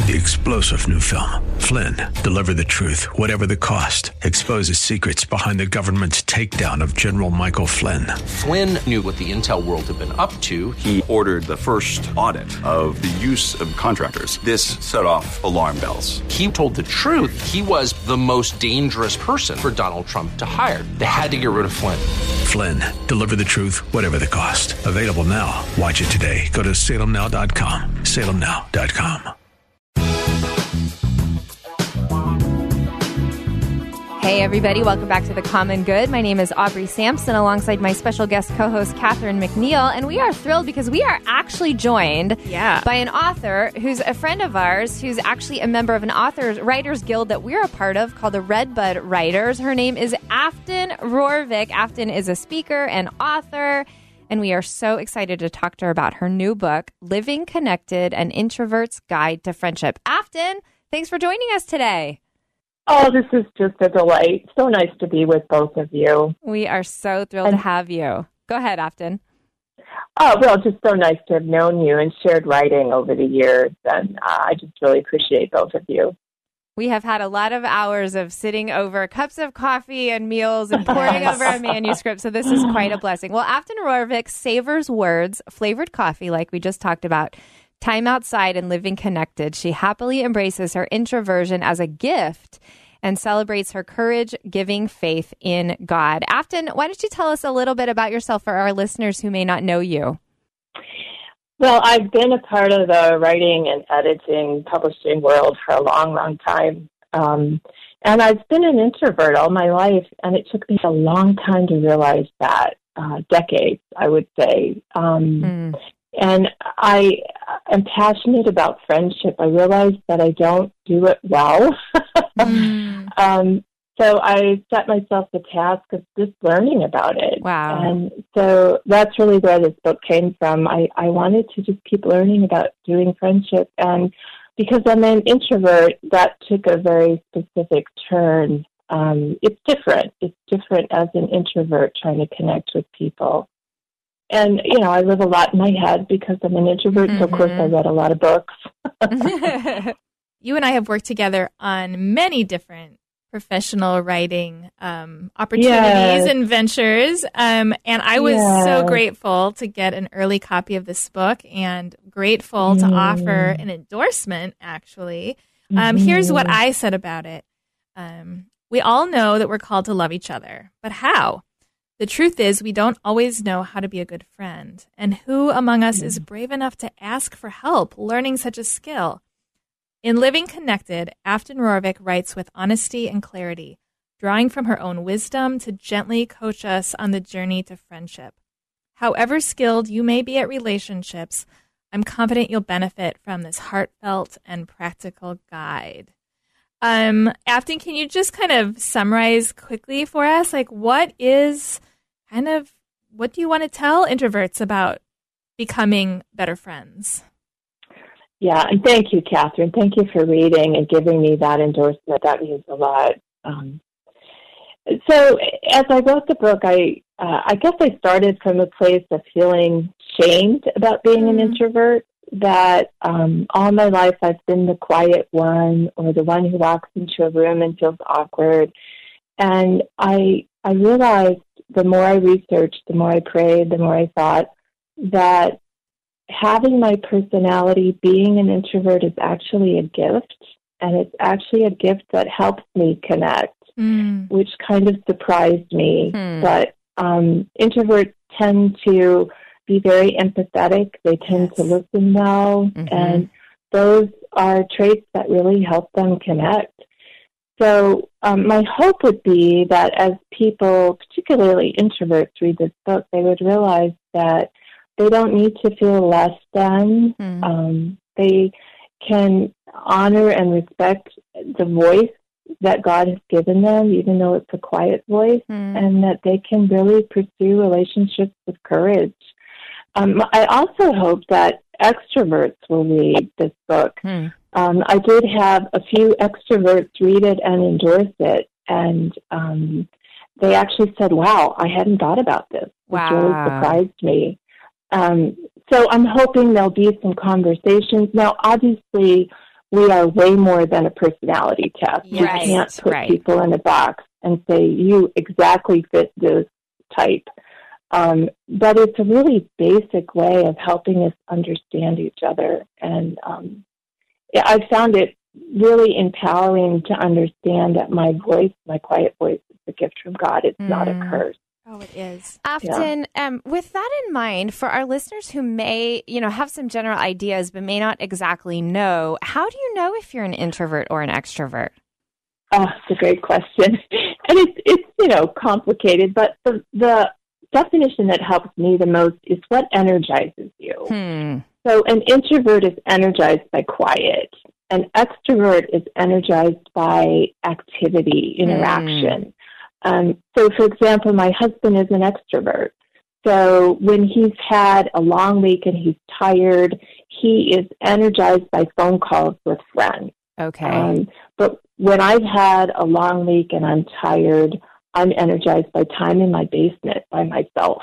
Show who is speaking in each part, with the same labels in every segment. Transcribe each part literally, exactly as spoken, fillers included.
Speaker 1: The explosive new film, Flynn, deliver the truth, whatever the cost, exposes secrets behind the government's takedown of General Michael Flynn.
Speaker 2: Flynn knew what the intel world had been up to.
Speaker 3: He ordered the first audit of the use of contractors. This set off alarm bells.
Speaker 2: He told the truth. He was the most dangerous person for Donald Trump to hire. They had to get rid of Flynn.
Speaker 1: Flynn, deliver the truth, whatever the cost. Available now. Watch it today. Go to salem now dot com. salem now dot com.
Speaker 4: Hey, everybody. Welcome back to The Common Good. My name is Aubrey Sampson alongside my special guest co-host, Catherine McNeil. And we are thrilled because we are actually joined
Speaker 5: yeah.
Speaker 4: by an author who's a friend of ours, who's actually a member of an authors writers guild that we're a part of called the Redbud Writers. Her name is Afton Rorvik. Afton is a speaker and author. And we are so excited to talk to her about her new book, Living Connected, An Introvert's Guide to Friendship. Afton, thanks for joining us today.
Speaker 6: Oh, this is just a delight. So nice to be with both of you.
Speaker 4: We are so thrilled and, to have you. Go ahead, Afton.
Speaker 6: Oh, well, just so nice to have known you and shared writing over the years. And uh, I just really appreciate both of you.
Speaker 4: We have had a lot of hours of sitting over cups of coffee and meals and poring over a manuscript, so this is quite a blessing. Well, Afton Rorvik savors words, flavored coffee, like we just talked about, time outside, and living connected. She happily embraces her introversion as a gift and celebrates her courage-giving faith in God. Afton, why don't you tell us a little bit about yourself for our listeners who may not know you?
Speaker 6: Well, I've been a part of the writing and editing, publishing world for a long, long time. Um, and I've been an introvert all my life, and it took me a long time to realize that, uh, decades, I would say. Um, mm. And I am passionate about friendship. I realize that I don't do it well. mm. um, so I set myself the task of just learning about it.
Speaker 4: Wow.
Speaker 6: And so that's really where this book came from. I, I wanted to just keep learning about doing friendship. And because I'm an introvert, that took a very specific turn. Um, it's different. It's different as an introvert trying to connect with people. And, you know, I live a lot in my head because I'm an introvert, mm-hmm. so of course I read a lot of books.
Speaker 5: You and I have worked together on many different professional writing um, opportunities yes. and ventures, um, and I was yes. so grateful to get an early copy of this book and grateful mm. to offer an endorsement, actually. Um, mm-hmm. Here's what I said about it. Um, we all know that we're called to love each other, but how? The truth is, we don't always know how to be a good friend. And who among us is brave enough to ask for help learning such a skill? In Living Connected, Afton Rorvik writes with honesty and clarity, drawing from her own wisdom to gently coach us on the journey to friendship. However skilled you may be at relationships, I'm confident you'll benefit from this heartfelt and practical guide. Um, Afton, can you just kind of summarize quickly for us? Like, what is kind of, what do you want to tell introverts about becoming better friends?
Speaker 6: Yeah, and thank you, Catherine. Thank you for reading and giving me that endorsement. That means a lot. Um, so as I wrote the book, I uh, I guess I started from a place of feeling shamed about being mm-hmm. an introvert. That um, all my life I've been the quiet one or the one who walks into a room and feels awkward. And I I realized the more I researched, the more I prayed, the more I thought that having my personality, being an introvert, is actually a gift. And it's actually a gift that helps me connect, mm. which kind of surprised me. Mm. But um, introverts tend to be very empathetic. They tend yes. to listen well, mm-hmm. and those are traits that really help them connect. So um, my hope would be that as people, particularly introverts, read this book, they would realize that they don't need to feel less than. Mm-hmm. Um, they can honor and respect the voice that God has given them, even though it's a quiet voice, mm-hmm. and that they can really pursue relationships with courage. Um, I also hope that extroverts will read this book. Hmm. Um, I did have a few extroverts read it and endorse it, and um, they actually said, wow, I hadn't thought about this, which
Speaker 4: wow.
Speaker 6: really surprised me. Um, so I'm hoping there'll be some conversations. Now, obviously, we are way more than a personality test. You
Speaker 4: Right,
Speaker 6: can't put
Speaker 4: right.
Speaker 6: people in a box and say, you exactly fit this type. Um, but it's a really basic way of helping us understand each other. And um, yeah, I've found it really empowering to understand that my voice, my quiet voice, is a gift from God. It's mm. not a curse.
Speaker 5: Oh, it is.
Speaker 4: Afton, yeah. um, with that in mind, for our listeners who may, you know, have some general ideas but may not exactly know, how do you know if you're an introvert or an extrovert?
Speaker 6: Oh, it's a great question. And it's, it's you know, complicated, but the, the definition that helps me the most is what energizes you.
Speaker 4: Hmm.
Speaker 6: So an introvert is energized by quiet. An extrovert is energized by activity, interaction. Mm. Um, so, for example, my husband is an extrovert. So when he's had a long week and he's tired, he is energized by phone calls with friends.
Speaker 4: Okay.
Speaker 6: Um, but when I've had a long week and I'm tired, I'm energized by time in my basement by myself.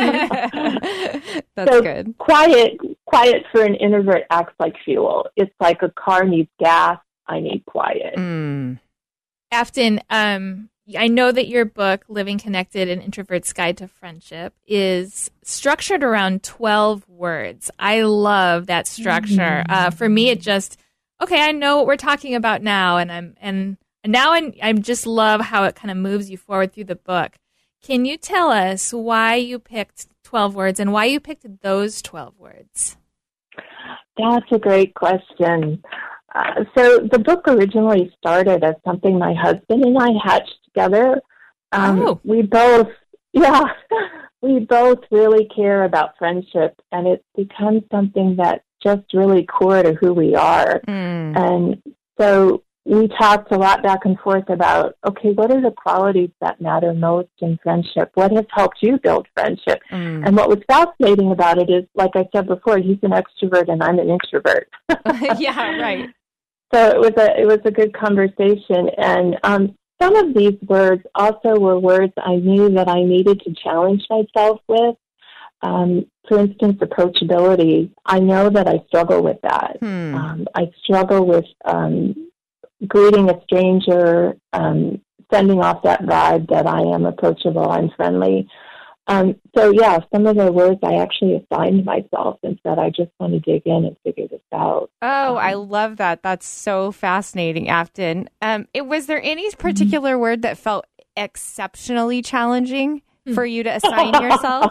Speaker 4: That's
Speaker 6: so
Speaker 4: good.
Speaker 6: Quiet, quiet for an introvert acts like fuel. It's like a car needs gas. I need quiet.
Speaker 4: Mm.
Speaker 5: Afton, um, I know that your book, Living Connected, An Introvert's Guide to Friendship, is structured around twelve words. I love that structure. Mm-hmm. Uh, for me, it just, okay, I know what we're talking about now, and I'm and now I'm, I just love how it kind of moves you forward through the book. Can you tell us why you picked twelve words and why you picked those twelve words?
Speaker 6: That's a great question. Uh, so the book originally started as something my husband and I hatched together. Um,
Speaker 5: oh.
Speaker 6: We both, yeah, we both really care about friendship, and it's become something that's just really core to who we are.
Speaker 4: Mm.
Speaker 6: And so we talked a lot back and forth about, okay, what are the qualities that matter most in friendship? What has helped you build friendship?
Speaker 4: Mm.
Speaker 6: And what was fascinating about it is, like I said before, he's an extrovert and I'm an introvert.
Speaker 4: Yeah, right.
Speaker 6: So it was a it was a good conversation, and um, some of these words also were words I knew that I needed to challenge myself with. Um, for instance, approachability. I know that I struggle with that.
Speaker 4: Hmm.
Speaker 6: Um, I struggle with um, greeting a stranger, um, sending off that vibe that I am approachable, I'm friendly. Um, so, yeah, some of the words I actually assigned myself and said, I just want to dig in and figure this out.
Speaker 4: Oh,
Speaker 6: um,
Speaker 4: I love that. That's so fascinating, Afton. Um, it, was there any particular mm-hmm. word that felt exceptionally challenging mm-hmm. for you to assign yourself?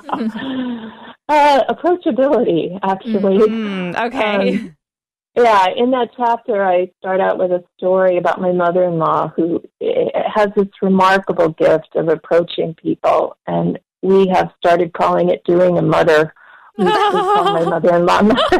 Speaker 6: uh, approachability, actually.
Speaker 4: Mm-hmm. Okay.
Speaker 6: Um, yeah, in that chapter, I start out with a story about my mother-in-law who has this remarkable gift of approaching people, and we have started calling it doing a mother. We, we call my mother-in-law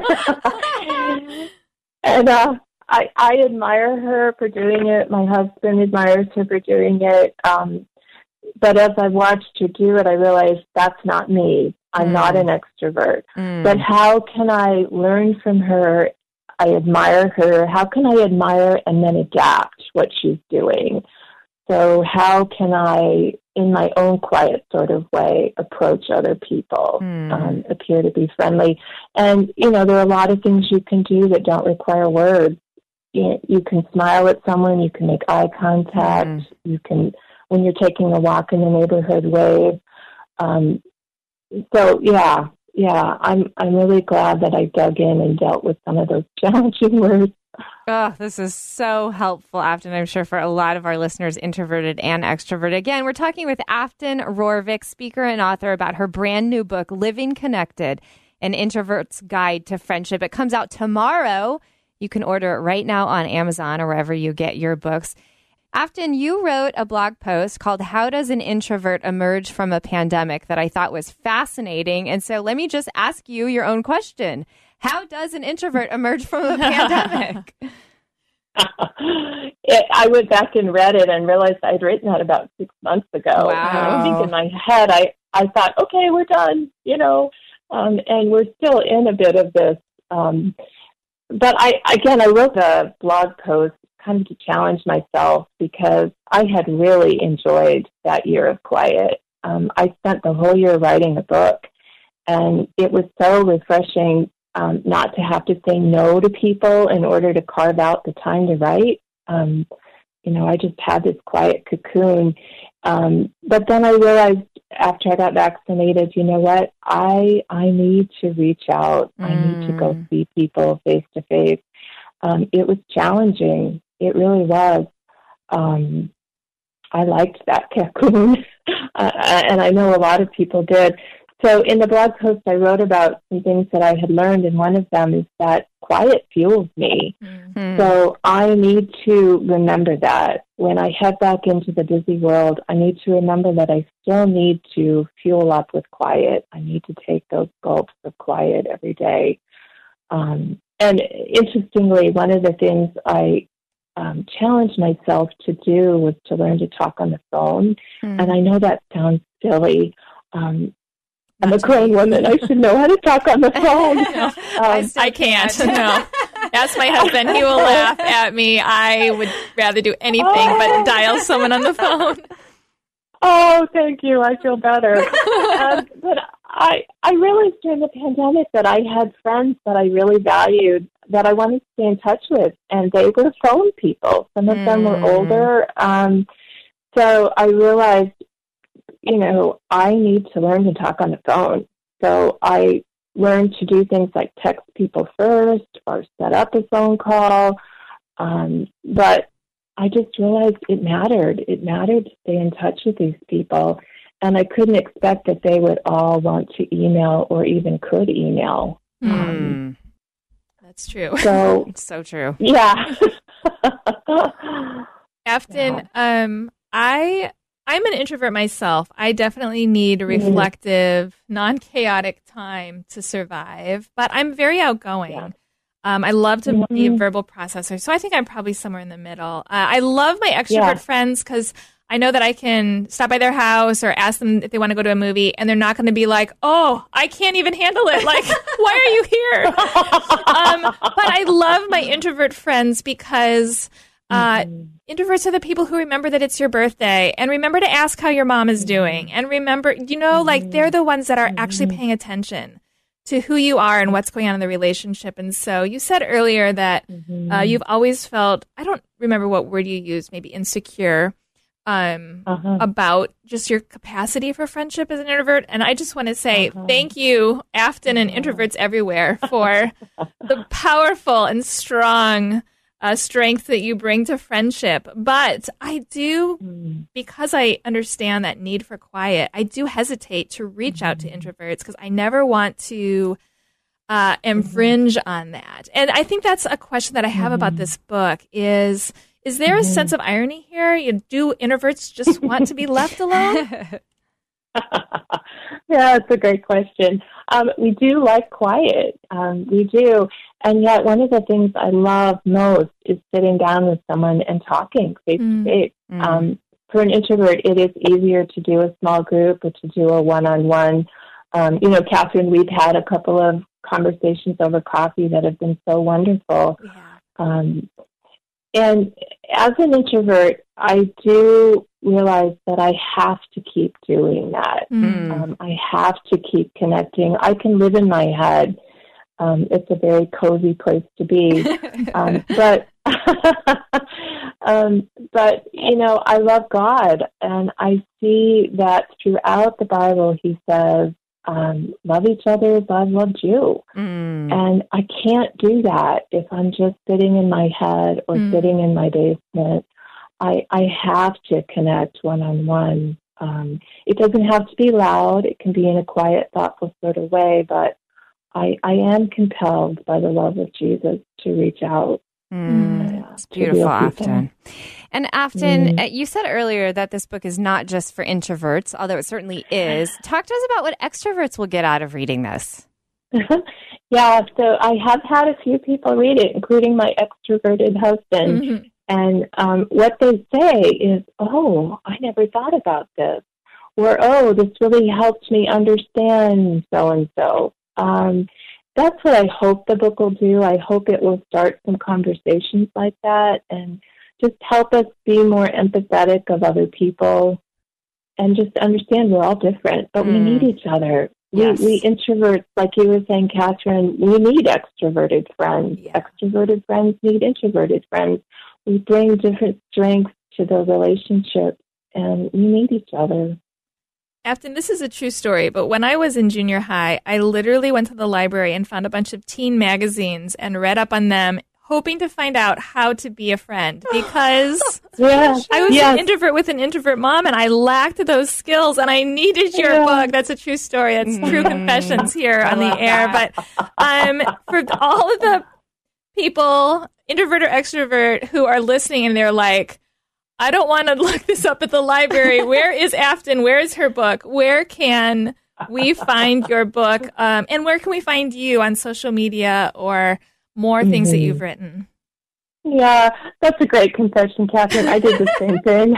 Speaker 6: And uh, I, I admire her for doing it. My husband admires her for doing it. Um, but as I watched her do it, I realized that's not me. I'm mm. not an extrovert.
Speaker 4: Mm.
Speaker 6: But how can I learn from her? I admire her. How can I admire and then adapt what she's doing? So how can I, in my own quiet sort of way, approach other people,
Speaker 4: mm.
Speaker 6: um, appear to be friendly? And, you know, there are a lot of things you can do that don't require words. You, you can smile at someone. You can make eye contact. Mm. You can, when you're taking a walk in the neighborhood, wave. Um, so, yeah, yeah, I'm I'm really glad that I dug in and dealt with some of those challenging words.
Speaker 4: Oh, this is so helpful, Afton, I'm sure, for a lot of our listeners, introverted and extroverted. Again, we're talking with Afton Rorvik, speaker and author, about her brand new book, Living Connected, An Introvert's Guide to Friendship. It comes out tomorrow. You can order it right now on Amazon or wherever you get your books. Afton, you wrote a blog post called How Does an Introvert Emerge from a Pandemic that I thought was fascinating. And so let me just ask you your own question. How does an introvert emerge from a pandemic?
Speaker 6: it, I went back and read it and realized I'd written that about six months ago.
Speaker 4: Wow.
Speaker 6: And I think in my head, I, I thought, okay, we're done, you know, um, and we're still in a bit of this. Um, but I, again, I wrote the blog post kind of to challenge myself because I had really enjoyed that year of quiet. Um, I spent the whole year writing a book, and it was so refreshing um, not to have to say no to people in order to carve out the time to write. Um, you know, I just had this quiet cocoon. Um, but then I realized after I got vaccinated, you know what? I I need to reach out. Mm. I need to go see people face to face. Um, it was challenging. It really was. Um, I liked that cocoon, uh, and I know a lot of people did. So in the blog post, I wrote about some things that I had learned, and one of them is that quiet fuels me. Mm-hmm. So I need to remember that. When I head back into the busy world, I need to remember that I still need to fuel up with quiet. I need to take those gulps of quiet every day. Um, and interestingly, one of the things I um, challenged myself to do was to learn to talk on the phone. Mm-hmm. And I know that sounds silly. Um, I'm a grown woman. I should know how to talk on the phone.
Speaker 5: No, um, I, I can't. No. Ask my husband. He will laugh at me. I would rather do anything oh. but dial someone on the phone.
Speaker 6: Oh, thank you. I feel better. um, but I, I realized during the pandemic that I had friends that I really valued that I wanted to stay in touch with, and they were phone people. Some of mm. them were older. Um, so I realized, you know, I need to learn to talk on the phone. So I learned to do things like text people first or set up a phone call. Um, but I just realized it mattered. It mattered to stay in touch with these people. And I couldn't expect that they would all want to email or even could email.
Speaker 5: Mm. Um, That's true.
Speaker 6: So,
Speaker 4: it's so true.
Speaker 6: Yeah.
Speaker 5: Afton, yeah. um, I... I'm an introvert myself. I definitely need a reflective, non-chaotic time to survive, but I'm very outgoing. Yeah. Um, I love to mm-hmm. be a verbal processor, so I think I'm probably somewhere in the middle. Uh, I love my extrovert yeah. friends because I know that I can stop by their house or ask them if they want to go to a movie, and they're not going to be like, oh, I can't even handle it. Like, why are you here? um, but I love my introvert friends because Uh, mm-hmm. introverts are the people who remember that it's your birthday and remember to ask how your mom is doing. And remember, you know, mm-hmm. like they're the ones that are mm-hmm. actually paying attention to who you are and what's going on in the relationship. And so you said earlier that mm-hmm. uh, you've always felt, I don't remember what word you used, maybe insecure, um, uh-huh. about just your capacity for friendship as an introvert. And I just want to say uh-huh. thank you, Afton and introverts everywhere, for the powerful and strong Uh, strength that you bring to friendship. But I do, because I understand that need for quiet, I do hesitate to reach mm-hmm. out to introverts because I never want to uh, infringe mm-hmm. on that. And I think that's a question that I have mm-hmm. about this book is, is there mm-hmm. a sense of irony here? You, do introverts just want to be left alone?
Speaker 6: Yeah, that's a great question. Um, we do like quiet. Um, we do. And yet one of the things I love most is sitting down with someone and talking face to face. Um, for an introvert, it is easier to do a small group or to do a one-on-one. Um, you know, Catherine, we've had a couple of conversations over coffee that have been so wonderful.
Speaker 5: Yeah.
Speaker 6: Um, and as an introvert, I do realize that I have to keep doing that. Mm. Um, I have to keep connecting. I can live in my head. Um, it's a very cozy place to be. um, but, um, but, you know, I love God, and I see that throughout the Bible, he says, um, love each other as I've loved you. Mm. And I can't do that if I'm just sitting in my head or mm. sitting in my basement. I, I have to connect one-on-one. Um, it doesn't have to be loud. It can be in a quiet, thoughtful sort of way, but I, I am compelled by the love of Jesus to reach out.
Speaker 4: Mm, uh, it's beautiful, Afton. And Afton, mm. you said earlier that this book is not just for introverts, although it certainly is. Talk to us about what extroverts will get out of reading this.
Speaker 6: Yeah, so I have had a few people read it, including my extroverted husband. Mm-hmm. And um, what they say is, oh, I never thought about this. Or, oh, this really helped me understand so-and-so. Um, that's what I hope the book will do. I hope it will start some conversations like that and just help us be more empathetic of other people and just understand we're all different, but mm. we need each other. Yes. We, we introverts, like you were saying, Catherine, we need extroverted friends. Yeah. Extroverted friends need introverted friends. We bring different strengths to the relationship, and we need each other.
Speaker 5: Afton, this is a true story, but when I was in junior high, I literally went to the library and found a bunch of teen magazines and read up on them, hoping to find out how to be a friend, because
Speaker 6: yeah.
Speaker 5: I was
Speaker 6: yes.
Speaker 5: an introvert with an introvert mom, and I lacked those skills, and I needed your yeah. book. That's a true story. That's mm. true confessions here on the air.
Speaker 4: That.
Speaker 5: But um, for all of the people, introvert or extrovert, who are listening and they're like, I don't want to look this up at the library. Where is Afton? Where is her book? Where can we find your book? Um, and where can we find you on social media or more things mm-hmm. that you've written?
Speaker 6: Yeah, that's a great confession, Catherine. I did the same thing.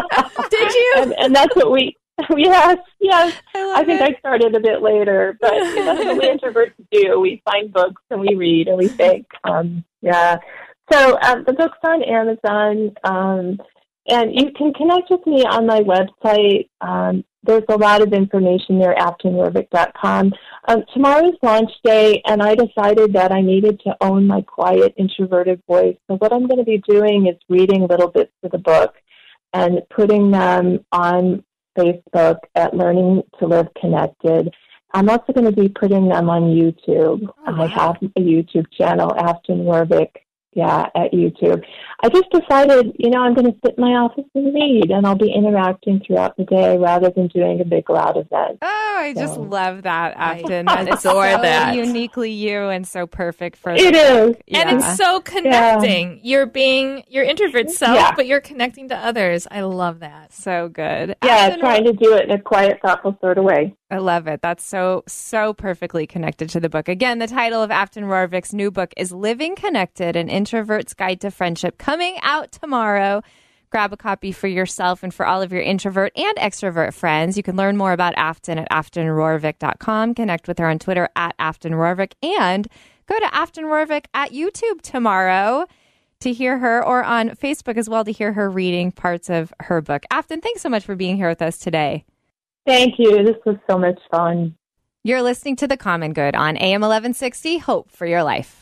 Speaker 5: Did you?
Speaker 6: And, and that's what we, yes, yes.
Speaker 5: I,
Speaker 6: I think
Speaker 5: it.
Speaker 6: I started a bit later, but that's what we introverts do. We find books and we read and we think. Um, yeah. So um, the book's on Amazon. Um, And you can connect with me on my website. Um, there's a lot of information there, afton rorvik dot com. Um, tomorrow's launch day, and I decided that I needed to own my quiet, introverted voice. So what I'm going to be doing is reading little bits of the book and putting them on Facebook at Learning to Live Connected. I'm also going to be putting them on YouTube.
Speaker 5: Oh, wow.
Speaker 6: I have a YouTube channel, Afton Rorvik. Yeah, at YouTube. I just decided, you know, I'm going to sit in my office and read, and I'll be interacting throughout the day rather than doing a big, loud event.
Speaker 4: Oh, I so. just love that, Afton.
Speaker 5: I
Speaker 4: That's
Speaker 5: adore
Speaker 4: so
Speaker 5: that.
Speaker 4: uniquely you and so perfect for
Speaker 6: it is.
Speaker 4: Yeah.
Speaker 5: And it's so connecting. Yeah. You're being your introvert self,
Speaker 6: yeah.
Speaker 5: but you're connecting to others. I love that.
Speaker 4: So good.
Speaker 6: Yeah, Afton, trying to do it in a quiet, thoughtful sort of way.
Speaker 4: I love it. That's so, so perfectly connected to the book. Again, the title of Afton Rorvik's new book is Living Connected, An Introvert's Guide to Friendship, coming out tomorrow. Grab a copy for yourself and for all of your introvert and extrovert friends. You can learn more about Afton at afton rorvik dot com. Connect with her on Twitter at Afton Rorvik, and go to Afton Rorvik at YouTube tomorrow to hear her, or on Facebook as well to hear her reading parts of her book. Afton, thanks so much for being here with us today.
Speaker 6: Thank you. This was so much fun.
Speaker 4: You're listening to The Common Good on A M eleven sixty, Hope for Your Life.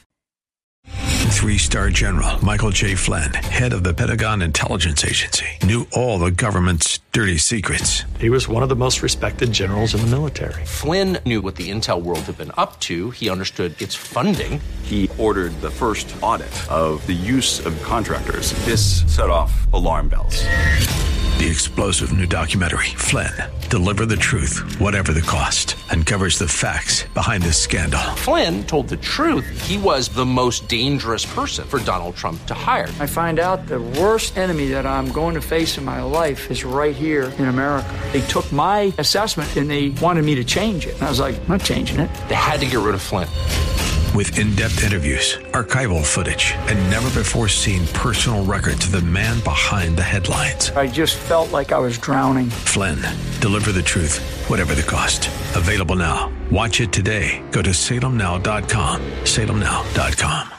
Speaker 1: Three-star General Michael J. Flynn, head of the Pentagon Intelligence Agency, knew all the government's dirty secrets.
Speaker 7: He was one of the most respected generals in the military.
Speaker 2: Flynn knew what the intel world had been up to. He understood its funding.
Speaker 3: He ordered the first audit of the use of contractors. This set off alarm bells.
Speaker 1: The explosive new documentary, Flynn, Deliver the Truth, Whatever the Cost, uncovers the facts behind this scandal.
Speaker 2: Flynn told the truth. He was the most dangerous person for Donald Trump to hire.
Speaker 8: I find out the worst enemy that I'm going to face in my life is right here in America. They took my assessment and they wanted me to change it. And I was like, I'm not changing it.
Speaker 2: They had to get rid of Flynn.
Speaker 1: With in-depth interviews, archival footage, and never-before-seen personal records of the man behind the headlines.
Speaker 8: I just felt like I was drowning.
Speaker 1: Flynn, Deliver the Truth, Whatever the Cost. Available now. Watch it today. Go to salem now dot com. salem now dot com.